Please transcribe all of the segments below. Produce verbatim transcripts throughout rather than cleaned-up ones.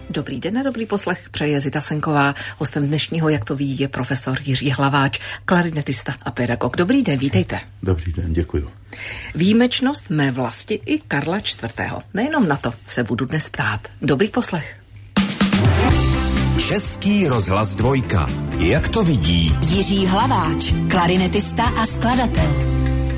Dobrý den a dobrý poslech přeje Zita Senková. Hostem dnešního, jak to ví, je profesor Jiří Hlaváč, klarinetista a pedagog. Dobrý den, vítejte. Dobrý den, děkuji. Výjimečnost mé vlasti i Karla čtvrtého. Nejenom na to se budu dnes ptát. Dobrý poslech. Český rozhlas dvojka. Jak to vidí Jiří Hlaváč, klarinetista a skladatel.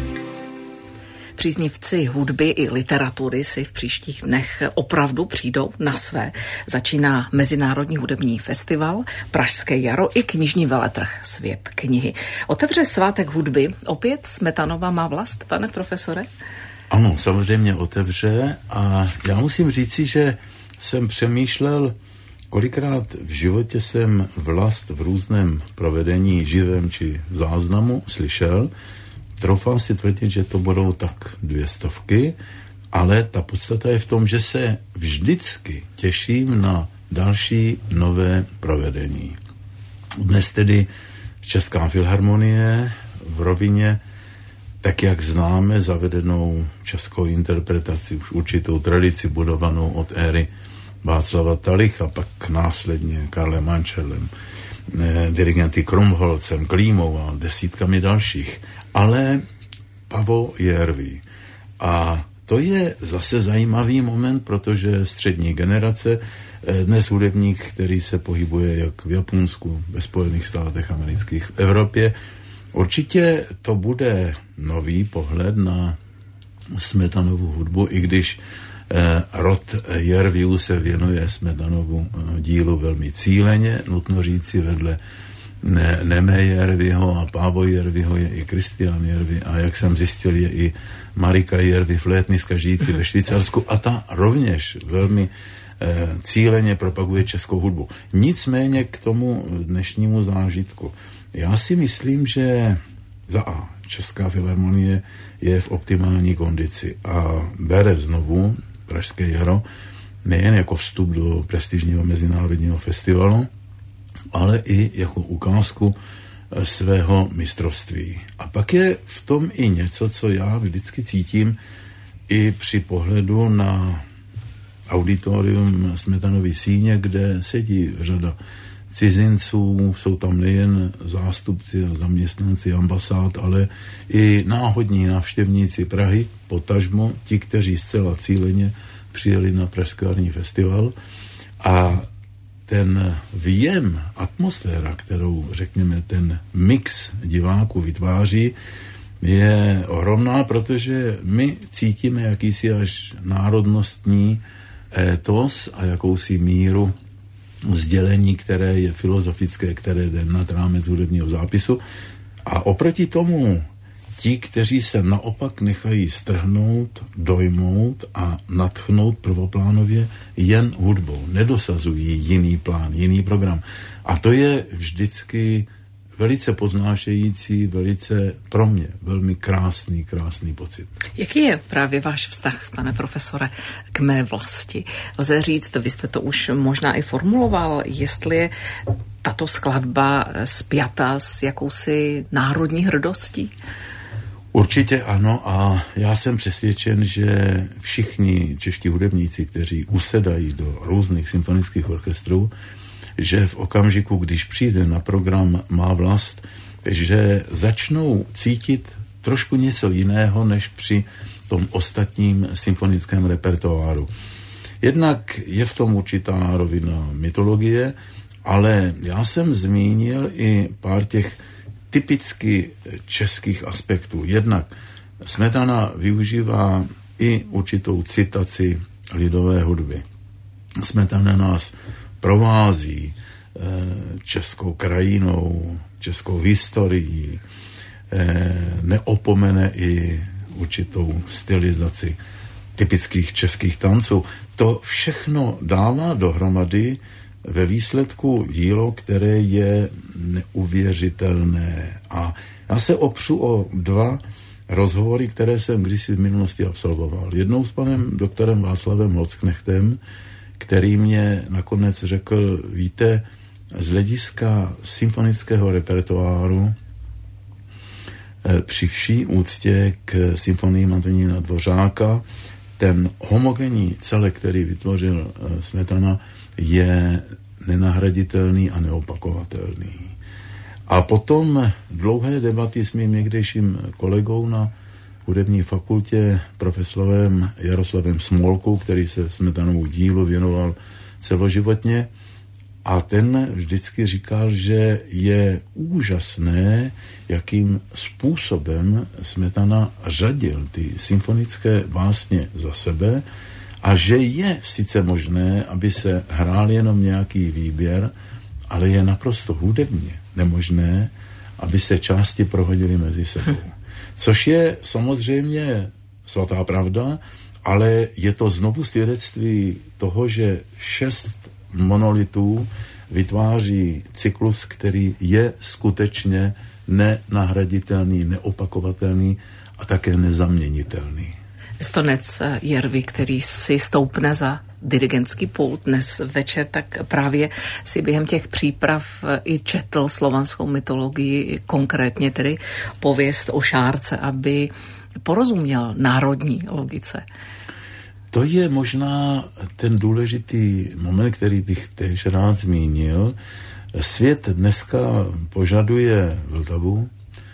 Příznivci hudby i literatury si v příštích dnech opravdu přijdou na své. Začíná Mezinárodní hudební festival, Pražské jaro i knižní veletrh Svět knihy. Otevře svátek hudby opět Smetanova má vlast, pane profesore? Ano, samozřejmě otevře a já musím říci, že jsem přemýšlel, kolikrát v životě jsem vlast v různém provedení, živém či záznamu slyšel. Troufám si tvrdit, že to budou tak dvě stovky, ale ta podstata je v tom, že se vždycky těším na další nové provedení. Dnes tedy Česká filharmonie v rovině, tak jak známe, zavedenou českou interpretaci, už určitou tradici budovanou od éry Václava Talicha, pak následně Karlem Ančelem, dirigenty Krumholcem, Klímou a desítkami dalších. Ale Pavo Järvi. A to je zase zajímavý moment, protože střední generace, dnes hudebník, který se pohybuje jak v Japonsku, ve Spojených státech amerických, v Evropě, určitě to bude nový pohled na Smetanovu hudbu, i když eh, rod Järviů se věnuje Smetanovu eh, dílu velmi cíleně, nutno říci vedle Ne, Neme Järviho a Pávo Järviho je i Kristián Järvi a jak jsem zjistil, je i Marika Järvi, flétnistka žijící ve Švýcarsku a ta rovněž velmi eh, cíleně propaguje českou hudbu. Nicméně k tomu dnešnímu zážitku. Já si myslím, že za A, Česká filharmonie je v optimální kondici a bere znovu Pražské jaro nejen jako vstup do prestižního mezinárodního festivalu, ale i jako ukázku svého mistrovství. A pak je v tom i něco, co já vždycky cítím i při pohledu na auditorium Smetanovy síně, kde sedí řada cizinců, jsou tam nejen zástupci a zaměstnanci ambasád, ale i náhodní návštěvníci Prahy, potažmo ti, kteří zcela cíleně přijeli na Pražský jarní festival. A ten výjem, atmosféra, kterou, řekněme, ten mix diváků vytváří, je ohromná, protože my cítíme jakýsi až národnostní étos a jakousi míru sdělení, které je filozofické, které jde nad rámec hudebního zápisu. A oproti tomu ti, kteří se naopak nechají strhnout, dojmout a nadchnout prvoplánově jen hudbou. Nedosazují jiný plán, jiný program. A to je vždycky velice poznášející, velice pro mě velmi krásný, krásný pocit. Jaký je právě váš vztah, pane profesore, k mé vlasti? Lze říct, vy jste to už možná i formuloval, jestli je tato skladba spjata s jakousi národní hrdostí? Určitě ano a já jsem přesvědčen, že všichni čeští hudebníci, kteří usedají do různých symfonických orchestrů, že v okamžiku, když přijde na program Má vlast, že začnou cítit trošku něco jiného, než při tom ostatním symfonickém repertoáru. Jednak je v tom určitá rovina mytologie, ale já jsem zmínil i pár těch typicky českých aspektů. Jednak Smetana využívá i určitou citaci lidové hudby. Smetana nás provází českou krajinou, českou historií, neopomene i určitou stylizaci typických českých tanců. To všechno dává dohromady ve výsledku dílo, které je neuvěřitelné. A já se opřu o dva rozhovory, které jsem kdysi v minulosti absolvoval. Jednou s panem doktorem Václavem Holzknechtem, který mě nakonec řekl, víte, z hlediska symfonického repertoáru při vší úctě k symfoniím Antonína Dvořáka ten homogenní celek, který vytvořil Smetana, je nenahraditelný a neopakovatelný. A potom dlouhé debaty s mým někdejším kolegou na hudební fakultě, profesorem Jaroslavem Smolkou, který se Smetanovu dílu věnoval celoživotně, a ten vždycky říkal, že je úžasné, jakým způsobem Smetana řadil ty symfonické básně za sebe a že je sice možné, aby se hrál jenom nějaký výběr, ale je naprosto hudebně nemožné, aby se části prohodily mezi sebou. Což je samozřejmě svatá pravda, ale je to znovu svědectví toho, že šest monolitů vytváří cyklus, který je skutečně nenahraditelný, neopakovatelný a také nezaměnitelný. Estonec Järvi, který si stoupne za dirigentský pult dnes večer, tak právě si během těch příprav i četl slovanskou mytologii, konkrétně tedy pověst o Šárce, aby porozuměl národní logice. To je možná ten důležitý moment, který bych též rád zmínil. Svět dneska požaduje Vltavu,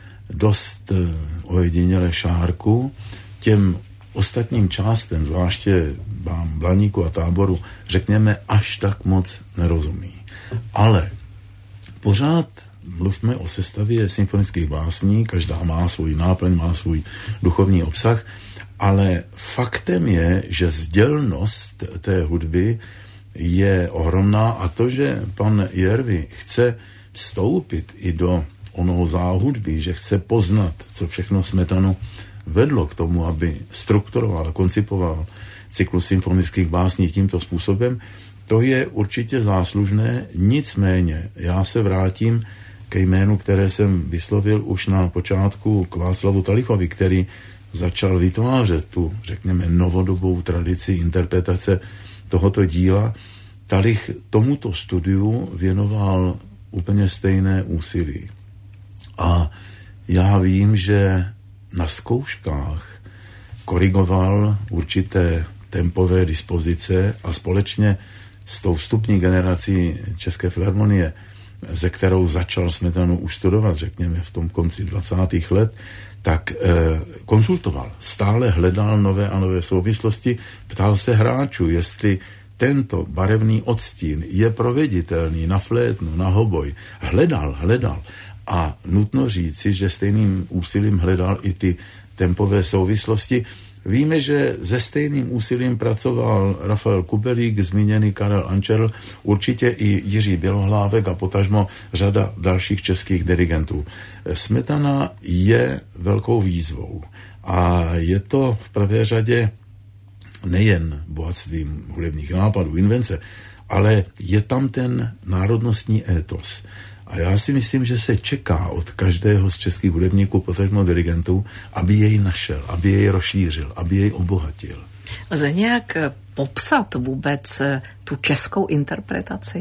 dost ojediněle Šárku, těm ostatním částem, zvláště Blaníku a Táboru, řekněme, až tak moc nerozumí. Ale pořád mluvme o sestavě symfonických básní, každá má svůj náplň, má svůj duchovní obsah, ale faktem je, že sdělnost té hudby je ohromná a to, že pan Järvi chce vstoupit i do onoho záhudby, že chce poznat, co všechno Smetanu vedlo k tomu, aby strukturoval a koncipoval cyklus symfonických básní tímto způsobem, to je určitě záslužné, nicméně já se vrátím ke jménu, které jsem vyslovil už na počátku k Václavu Talichovi, který začal vytvářet tu, řekněme, novodobou tradici interpretace tohoto díla. Talich tomuto studiu věnoval úplně stejné úsilí. A já vím, že na zkouškách korigoval určité tempové dispozice a společně s tou vstupní generací České filharmonie, ze kterou začal Smetanu už studovat, řekněme, v tom konci dvacátých let, tak eh, konzultoval. Stále hledal nové a nové souvislosti, ptal se hráčů, jestli tento barevný odstín je proveditelný na flétnu, na hoboj. Hledal, hledal. A nutno říci, že stejným úsilím hledal i ty tempové souvislosti. Víme, že se stejným úsilím pracoval Rafael Kubelík, zmíněný Karel Ančerl, určitě i Jiří Bělohlávek a potažmo řada dalších českých dirigentů. Smetana je velkou výzvou a je to v prvé řadě nejen bohatstvím hudebních nápadů, invence, ale je tam ten národnostní étos. A já si myslím, že se čeká od každého z českých hudebníků, potažmo dirigentů, aby jej našel, aby jej rozšířil, aby jej obohatil. Lze nějak popsat vůbec tu českou interpretaci?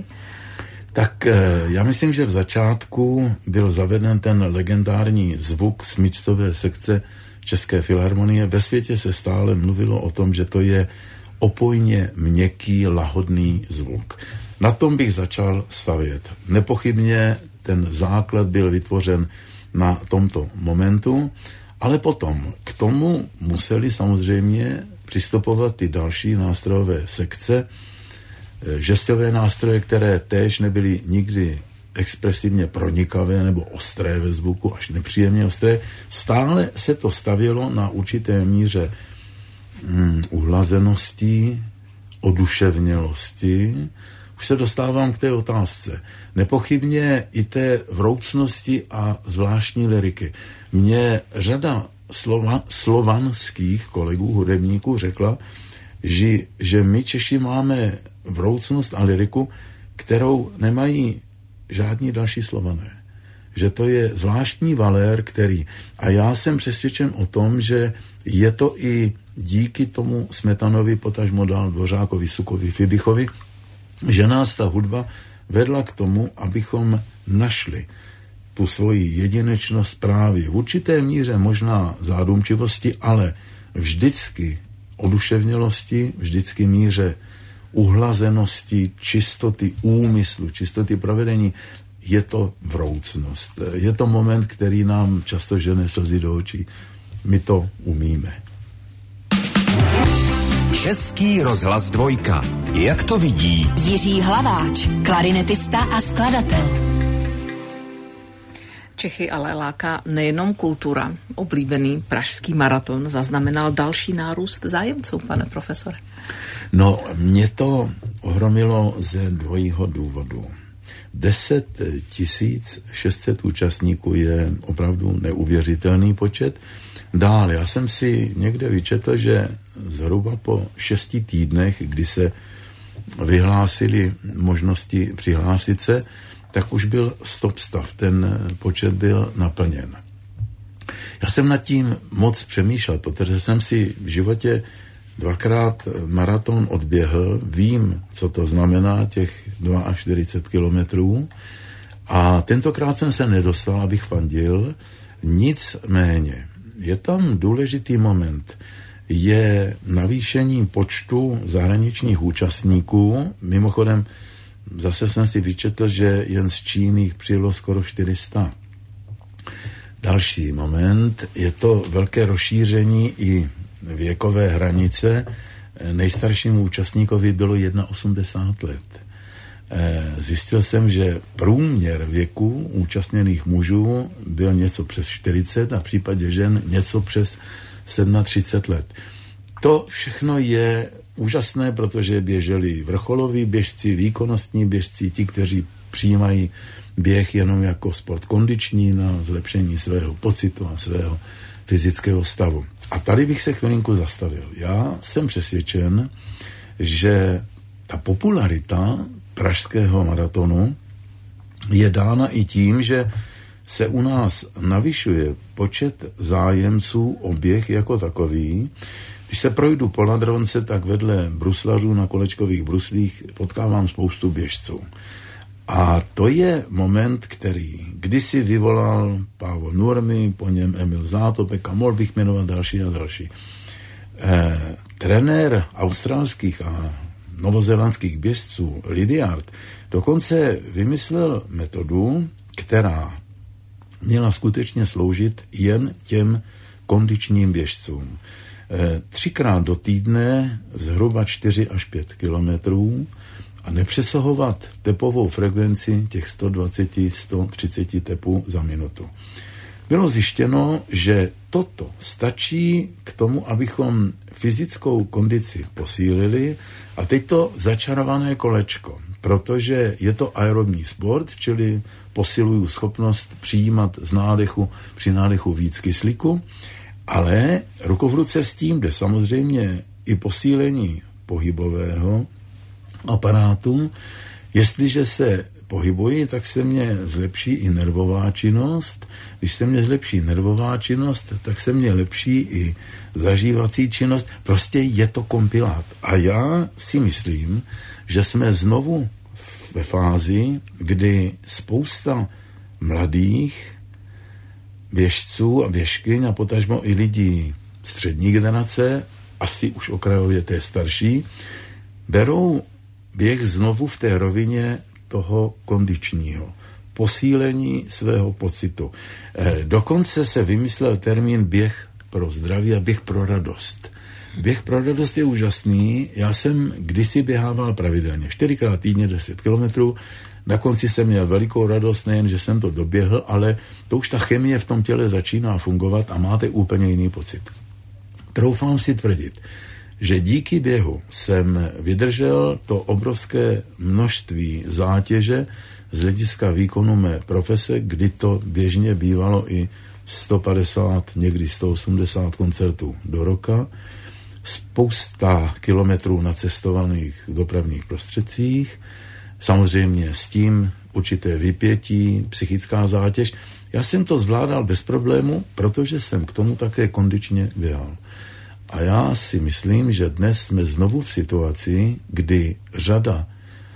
Tak já myslím, že v začátku byl zaveden ten legendární zvuk smyčcové sekce České filharmonie. Ve světě se stále mluvilo o tom, že to je opojně měkký, lahodný zvuk. Na tom bych začal stavět. Nepochybně ten základ byl vytvořen na tomto momentu, ale potom k tomu museli samozřejmě přistupovat ty další nástrojové sekce, žestové nástroje, které též nebyly nikdy expresivně pronikavé nebo ostré ve zvuku, až nepříjemně ostré. Stále se to stavělo na určité míře hmm, uhlazenosti, oduševnělosti. Už se dostávám k té otázce. Nepochybně i té vroucnosti a zvláštní lyriky. Mně řada slova, slovanských kolegů, hudebníků řekla, že, že my Češi máme vroucnost a lyriku, kterou nemají žádní další Slované. Že to je zvláštní valér, který... A já jsem přesvědčen o tom, že je to i díky tomu Smetanovi, potažmo dál Dvořákovi, Sukovi, Fibichovi, že nás ta hudba vedla k tomu, abychom našli tu svoji jedinečnost právě v určité míře možná zádumčivosti, ale vždycky oduševnělosti, vždycky míře uhlazenosti, čistoty úmyslu, čistoty provedení, je to vroucnost. Je to moment, který nám často žene slzy do očí. My to umíme. Český rozhlas dvojka. Jak to vidí Jiří Hlaváč, klarinetista a skladatel. Čechy ale láká nejenom kultura. Oblíbený pražský maraton zaznamenal další nárůst zájemců, pane profesore. No, mě to ohromilo ze dvojího důvodu. deset tisíc šest set účastníků je opravdu neuvěřitelný počet. Dál, já jsem si někde vyčetl, že zhruba po šesti týdnech, kdy se vyhlásili možnosti přihlásit se, tak už byl stop stav, ten počet byl naplněn. Já jsem nad tím moc přemýšlel, protože jsem si v životě dvakrát maraton odběhl, vím, co to znamená, těch čtyřicet dva kilometrů, a tentokrát jsem se nedostal, abych fandil, nicméně je tam důležitý moment, je navýšení počtu zahraničních účastníků. Mimochodem, zase jsem si vyčetl, že jen z Číny jich přijelo skoro čtyři sta. Další moment, je to velké rozšíření i věkové hranice. Nejstaršímu účastníkovi bylo osmdesát jedna let. Zjistil jsem, že průměr věku účastněných mužů byl něco přes čtyřicet a v případě žen něco přes třicet sedm let. To všechno je úžasné, protože běželi vrcholoví běžci, výkonnostní běžci, ti, kteří přijímají běh jenom jako sport kondiční na zlepšení svého pocitu a svého fyzického stavu. A tady bych se chvilinku zastavil. Já jsem přesvědčen, že ta popularita pražského maratonu je dána i tím, že se u nás navyšuje počet zájemců o běh jako takový. Když se projdu po Ladronce, tak vedle bruslařů na kolečkových bruslích potkávám spoustu běžců. A to je moment, který kdysi vyvolal Pavel Nurmi, po něm Emil Zátopek a mohl bych jmenovat další a další. Eh, trenér australských a novozélandských běžců Lydiard dokonce vymyslel metodu, která měla skutečně sloužit jen těm kondičním běžcům. E, třikrát do týdne zhruba čtyři až pět kilometrů a nepřesahovat tepovou frekvenci těch sto dvacet až sto třicet tepů za minutu. Bylo zjištěno, že toto stačí k tomu, abychom fyzickou kondici posílili, a teď to začarované kolečko, protože je to aerobní sport, čili posiluju schopnost přijímat z nádechu, při nádechu víc kyslíku, ale ruku v ruce s tím jde samozřejmě i posílení pohybového aparátu. Jestliže se pohybuji, tak se mě zlepší i nervová činnost. Když se mě zlepší nervová činnost, tak se mě lepší i zažívací činnost. Prostě je to kompilát. A já si myslím, že jsme znovu ve fázi, kdy spousta mladých běžců a běžkyň a potažmo i lidí střední generace, asi už okrajově té starší, berou běh znovu v té rovině toho kondičního, posílení svého pocitu. E, dokonce se vymyslel termín běh pro zdraví a běh pro radost. Běh pro radost je úžasný. Já jsem kdysi běhával pravidelně, čtyřikrát týdně deset kilometrů. Na konci jsem měl velikou radost, nejen, že jsem to doběhl, ale to už ta chemie v tom těle začíná fungovat a máte úplně jiný pocit. Troufám si tvrdit, že díky běhu jsem vydržel to obrovské množství zátěže z hlediska výkonu mé profese, kdy to běžně bývalo i sto padesát, někdy sto osmdesát koncertů do roka, spousta kilometrů na cestovaných dopravních prostředcích, samozřejmě s tím určité vypětí, psychická zátěž. Já jsem to zvládal bez problému, protože jsem k tomu také kondičně běhal. A já si myslím, že dnes jsme znovu v situaci, kdy řada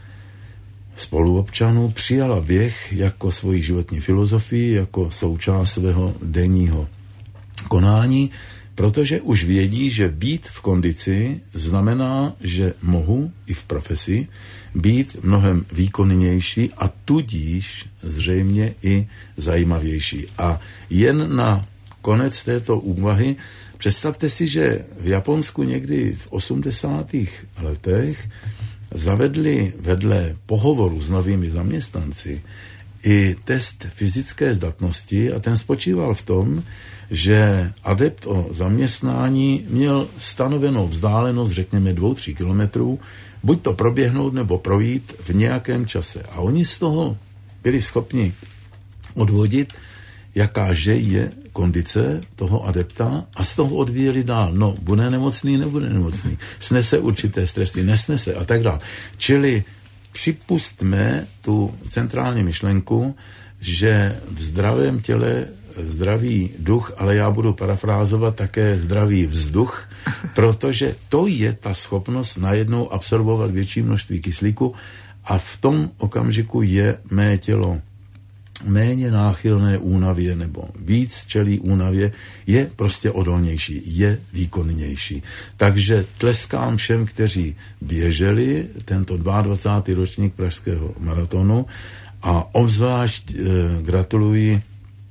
spoluobčanů přijala běh jako svoji životní filozofii, jako součást svého denního konání, protože už vědí, že být v kondici znamená, že mohu i v profesi být mnohem výkonnější a tudíž zřejmě i zajímavější. A jen na konec této úvahy představte si, že v Japonsku někdy v osmdesátých letech zavedli vedle pohovoru s novými zaměstnanci i test fyzické zdatnosti a ten spočíval v tom, že adept o zaměstnání měl stanovenou vzdálenost, řekněme dvou, tří kilometrů, buď to proběhnout nebo projít v nějakém čase. A oni z toho byli schopni odvodit, jakáže je kondice toho adepta a z toho odvíjeli dál. No, bude nemocný, nebude nemocný. Snese určité stresy, nesnese a tak dále. Čili připustme tu centrální myšlenku, že v zdravém těle zdravý duch, ale já budu parafrázovat také zdravý vzduch, protože to je ta schopnost najednou absorbovat větší množství kyslíku a v tom okamžiku je mé tělo méně náchylné únavě nebo víc čelí únavě, je prostě odolnější, je výkonnější. Takže tleskám všem, kteří běželi tento dvacátý druhý ročník pražského maratonu a obzvlášť e, gratuluji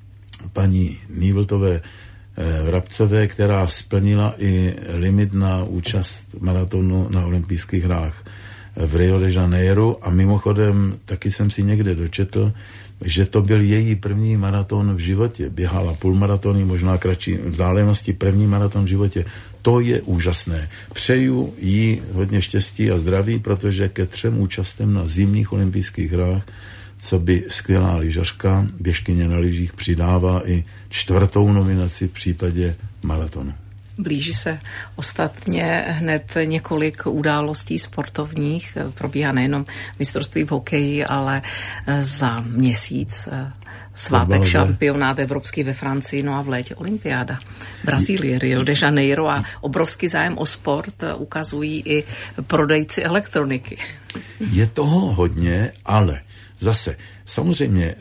paní Nývltové e, Vrabcové, která splnila i limit na účast maratonu na olympijských hrách v Rio de Janeiro a mimochodem taky jsem si někde dočetl, že to byl její první maraton v životě. Běhala půlmaratony, možná kratší vzdálenosti, první maraton v životě. To je úžasné. Přeju jí hodně štěstí a zdraví, protože ke třem účastem na zimních olympijských hrách, co by skvělá lyžařka, běžkyně na lyžích, přidává i čtvrtou nominaci v případě maratonu. Blíží se ostatně hned několik událostí sportovních. Probíhá nejenom mistrovství v hokeji, ale za měsíc svátek šampionát evropský ve Francii, no a v létě olympiáda. Brazílie, Rio de Janeiro a obrovský zájem o sport ukazují i prodejci elektroniky. Je toho hodně, ale zase samozřejmě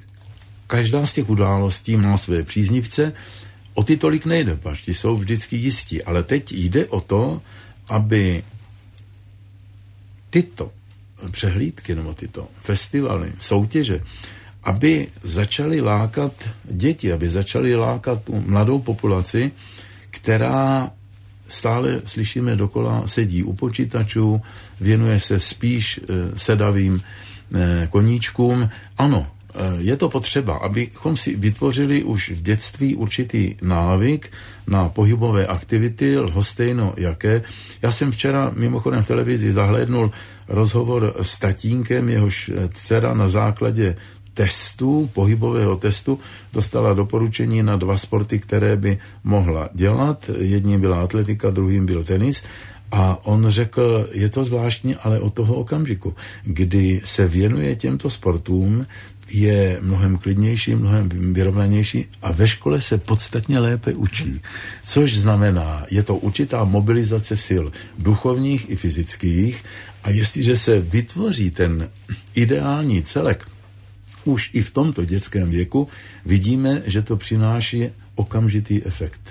každá z těch událostí má své příznivce. O ty tolik nejde, pač, ti jsou vždycky jistí, ale teď jde o to, aby tyto přehlídky nebo tyto festivaly, soutěže, aby začaly lákat děti, aby začaly lákat tu mladou populaci, která stále, slyšíme dokola, sedí u počítačů, věnuje se spíš e, sedavým e, koníčkům. Ano, je to potřeba, abychom si vytvořili už v dětství určitý návyk na pohybové aktivity, lhostejno jaké. Já jsem včera mimochodem v televizi zahlédnul rozhovor s tatínkem, jehož dcera na základě testu, pohybového testu, dostala doporučení na dva sporty, které by mohla dělat. Jedním byla atletika, druhým byl tenis. A on řekl, je to zvláštní, ale od toho okamžiku, kdy se věnuje těmto sportům, je mnohem klidnější, mnohem vyrovnanější a ve škole se podstatně lépe učí. Což znamená, je to určitá mobilizace sil duchovních i fyzických a jestliže se vytvoří ten ideální celek už i v tomto dětském věku, vidíme, že to přináší okamžitý efekt.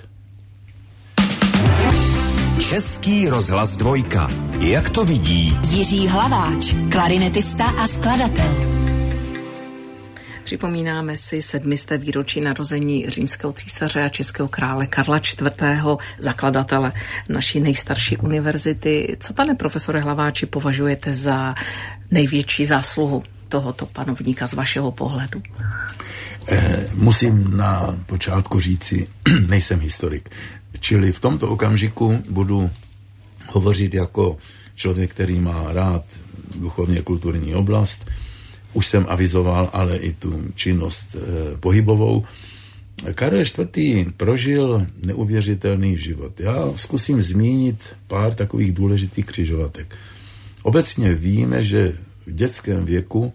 Český rozhlas dvojka. Jak to vidí Jiří Hlaváč, klarinetista a skladatel. Připomínáme si sedmisté výročí narození římského císaře a českého krále Karla čtvrtého, zakladatele naší nejstarší univerzity. Co, pane profesore Hlaváči, považujete za největší zásluhu tohoto panovníka z vašeho pohledu? Eh, musím na počátku říci, nejsem historik. Čili v tomto okamžiku budu hovořit jako člověk, který má rád duchovně kulturní oblast. Už jsem avizoval, ale i tu činnost eh, pohybovou. Karel čtvrtý prožil neuvěřitelný život. Já zkusím zmínit pár takových důležitých křižovatek. Obecně víme, že v dětském věku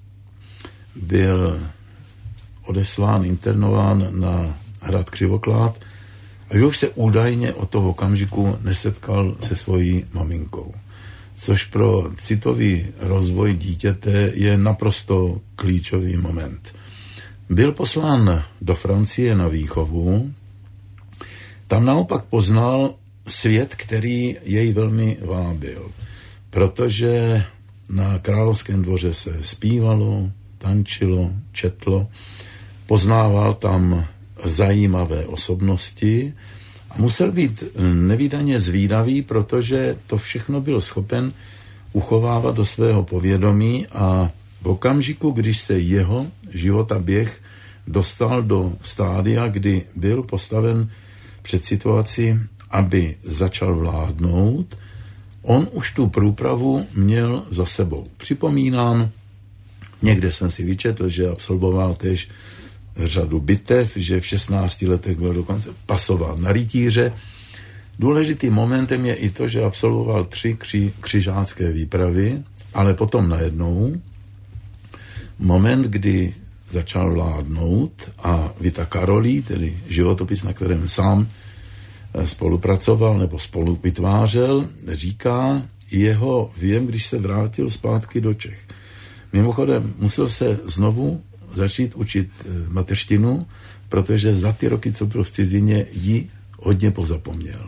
byl odeslán, internován na hrad Křivoklád a že už se údajně od toho okamžiku nesetkal se svojí maminkou. Což pro citový rozvoj dítěte je naprosto klíčový moment. Byl poslán do Francie na výchovu, Tam naopak poznal svět, který jej velmi vábil, protože na královském dvoře se zpívalo, tančilo, četlo, poznával tam zajímavé osobnosti a musel být nevídaně zvídavý, protože to všechno byl schopen uchovávat do svého povědomí a v okamžiku, když se jeho životaběh dostal do stádia, kdy byl postaven před situaci, aby začal vládnout, on už tu průpravu měl za sebou. Připomínám, někde jsem si vyčetl, že absolvoval též řadu bitev, že v šestnácti letech byl dokonce pasován na rytíře. Důležitým momentem je i to, že absolvoval tři kři, křižácké výpravy, ale potom najednou moment, kdy začal vládnout a Vita Karolí, tedy životopis, na kterém sám spolupracoval nebo spolu vytvářel, říká jeho věm, když se vrátil zpátky do Čech. Mimochodem musel se znovu začít učit mateřštinu, protože za ty roky, co byl v cizině, ji hodně pozapomněl.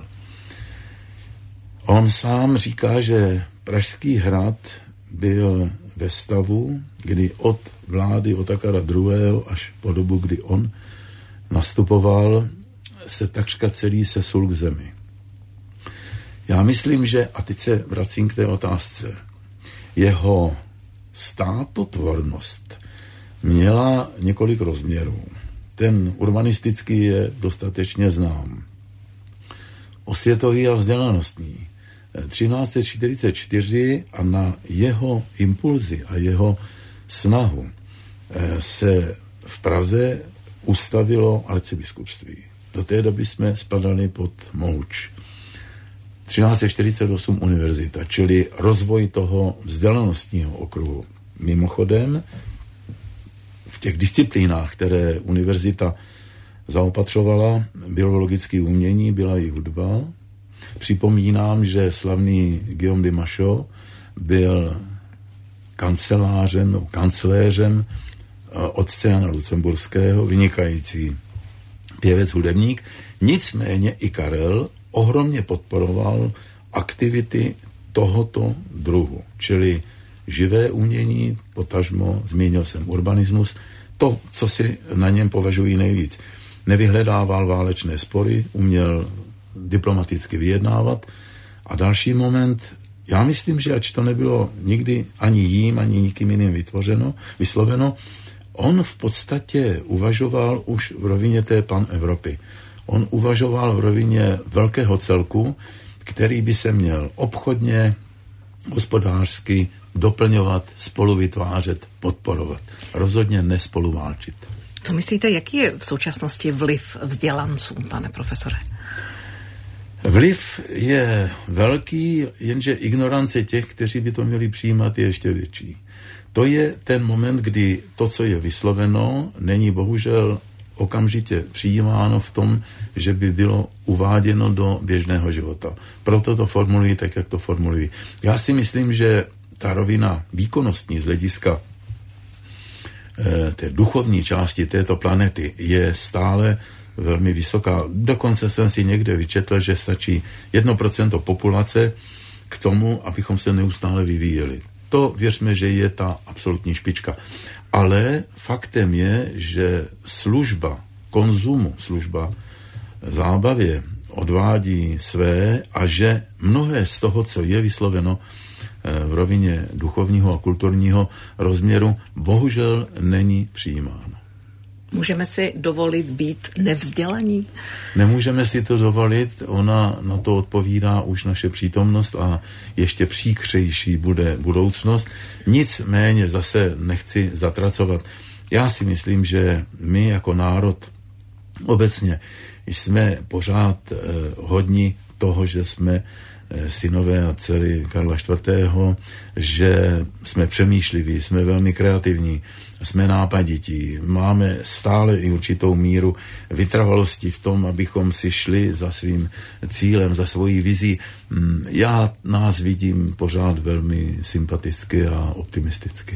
On sám říká, že Pražský hrad byl ve stavu, kdy od vlády Otakara druhého. až po dobu, kdy on nastupoval, se takřka celý sesul k zemi. Já myslím, že, a teď se vracím k té otázce, jeho státotvornost měla několik rozměrů. Ten urbanistický je dostatečně znám. Osvětový a vzdělanostní. třináct set čtyřicet čtyři a na jeho impulzy a jeho snahu se v Praze ustavilo arcibiskupství. Do té doby jsme spadali pod Mohuč. třináct set čtyřicet osm univerzita, čili rozvoj toho vzdělanostního okruhu. Mimochodem, v těch disciplínách, které univerzita zaopatřovala, bylo logické umění, byla i hudba. Připomínám, že slavný Guillaume de Machaut byl kancelářem, no, kancléřem otce Jana Lucemburského, vynikající pěvec, hudebník. Nicméně i Karel ohromně podporoval aktivity tohoto druhu, čili živé umění, potažmo, zmínil jsem urbanismus, to, co si na něm považují nejvíc. Nevyhledával válečné spory, uměl diplomaticky vyjednávat. A další moment, já myslím, že ač to nebylo nikdy ani jím, ani nikým jiným vytvořeno, vysloveno, on v podstatě uvažoval už v rovině té pan-Evropy. On uvažoval v rovině velkého celku, který by se měl obchodně, hospodářsky doplňovat, spolu vytvářet, podporovat. Rozhodně nespoluválčit. Co myslíte, jaký je v současnosti vliv vzdělanců, pane profesore? Vliv je velký, jenže ignorance těch, kteří by to měli přijímat, je ještě větší. To je ten moment, kdy to, co je vysloveno, není bohužel okamžitě přijímáno v tom, že by bylo uváděno do běžného života. Proto to formulují tak, jak to formulují. Já si myslím, že ta rovina výkonnostní z hlediska eh, té duchovní části této planety je stále velmi vysoká. Dokonce jsem si někde vyčetl, že stačí jedno procento populace k tomu, abychom se neustále vyvíjeli. To věřme, že je ta absolutní špička. Ale faktem je, že služba konzumu, služba zábavě odvádí své a že mnohé z toho, co je vysloveno v rovině duchovního a kulturního rozměru, bohužel není přijímáno. Můžeme si dovolit být nevzdělaní? Nemůžeme si to dovolit, ona na to odpovídá už naše přítomnost a ještě příkřejší bude budoucnost. Nicméně zase nechci zatracovat. Já si myslím, že my jako národ obecně jsme pořád eh, hodni toho, že jsme eh, synové a dcery Karla čtvrtého., že jsme přemýšliví, jsme velmi kreativní, jsme nápadití, máme stále i určitou míru vytrvalosti v tom, abychom si šli za svým cílem, za svojí vizí. Já nás vidím pořád velmi sympaticky a optimisticky. Co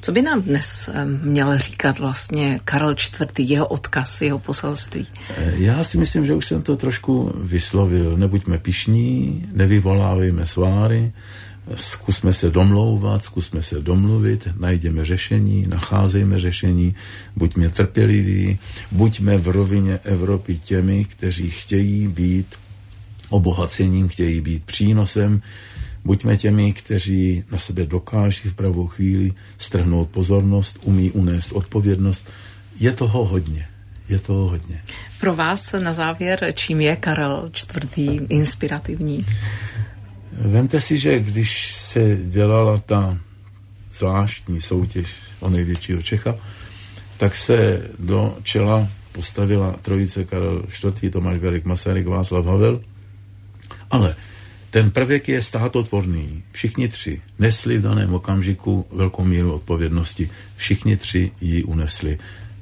Co by nám dnes měl říkat vlastně Karel čtvrtý, jeho odkaz, jeho poselství? Já si myslím, že už jsem to trošku vyslovil. Nebuďme pyšní, nevyvolávejme sváry, zkusme se domlouvat, zkusme se domluvit, najdeme řešení, nacházejme řešení, buďme trpěliví, buďme v rovině Evropy těmi, kteří chtějí být obohacením, chtějí být přínosem, buďme těmi, kteří na sebe dokáží v pravou chvíli strhnout pozornost, umí unést odpovědnost. Je toho hodně. Je toho hodně. Pro vás na závěr, čím je Karel čtvrtý inspirativní? Vemte si, že když se dělala ta zvláštní soutěž o největšího Čecha, tak se do čela postavila trojice Karel čtvrtý, Tomáš Garrigue Masaryk, Václav Havel. Ale ten prvek je státotvorný. Všichni tři nesli v daném okamžiku velkou míru odpovědnosti. Všichni tři ji unesli.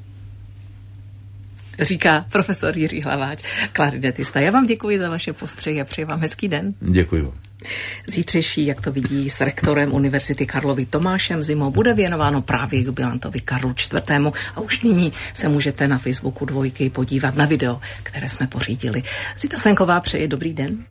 Říká profesor Jiří Hlaváč, klarinetista. Já vám děkuji za vaše postřehy a přeji vám hezký den. Děkuji. Zítřejší, jak to vidí, s rektorem Univerzity Karlovy Tomášem Zimou bude věnováno právě jubilantovi Karlu čtvrtému. A už nyní se můžete na Facebooku Dvojky podívat na video, které jsme pořídili. Zita Senková přeje dobrý den.